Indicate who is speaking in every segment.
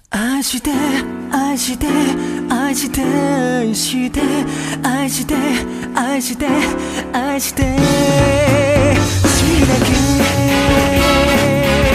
Speaker 1: 愛して愛して愛して愛して愛して愛して愛してほしいだけ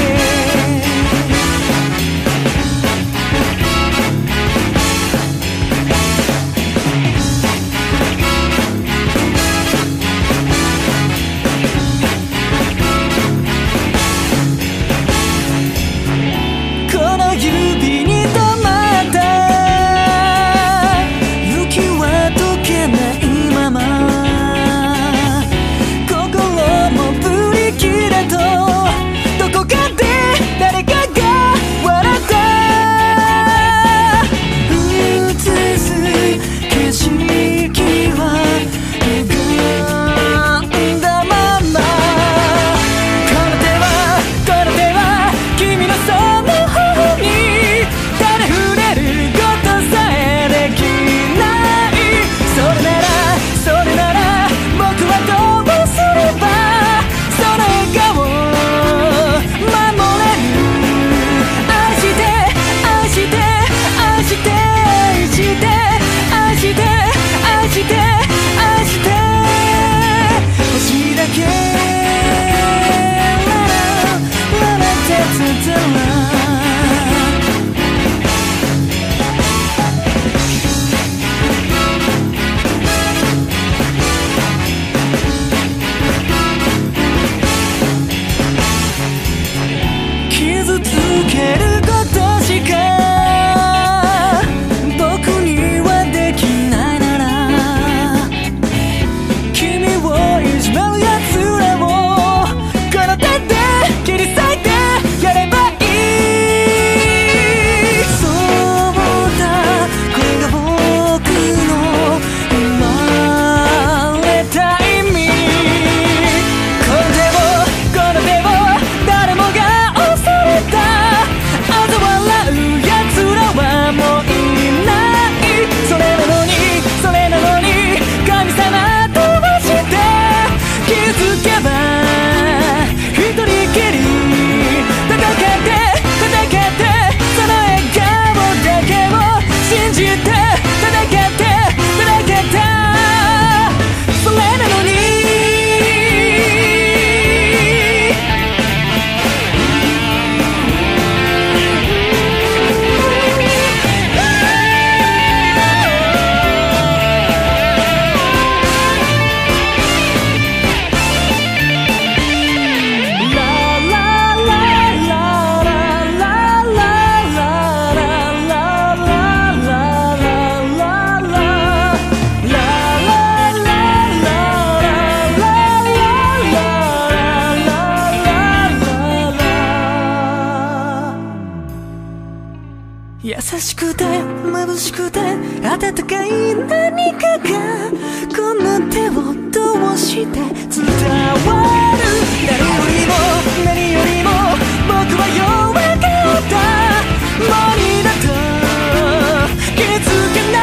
Speaker 1: 優しくて眩しくて温かい何かがこの手を通して伝わる。何よりも僕は弱かった。もう二度と気づけない。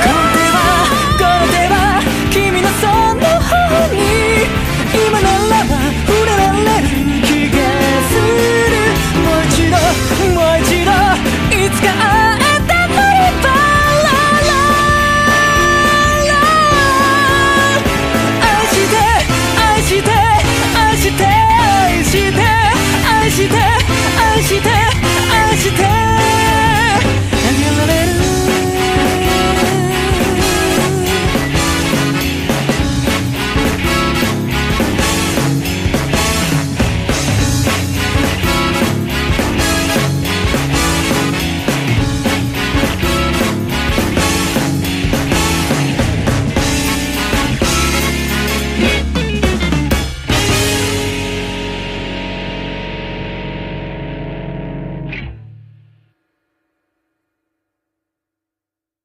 Speaker 1: この手は君のその方に今ならば触れられる気がする。もう一度いつか会えたならば愛して愛して愛して愛して愛して愛して愛して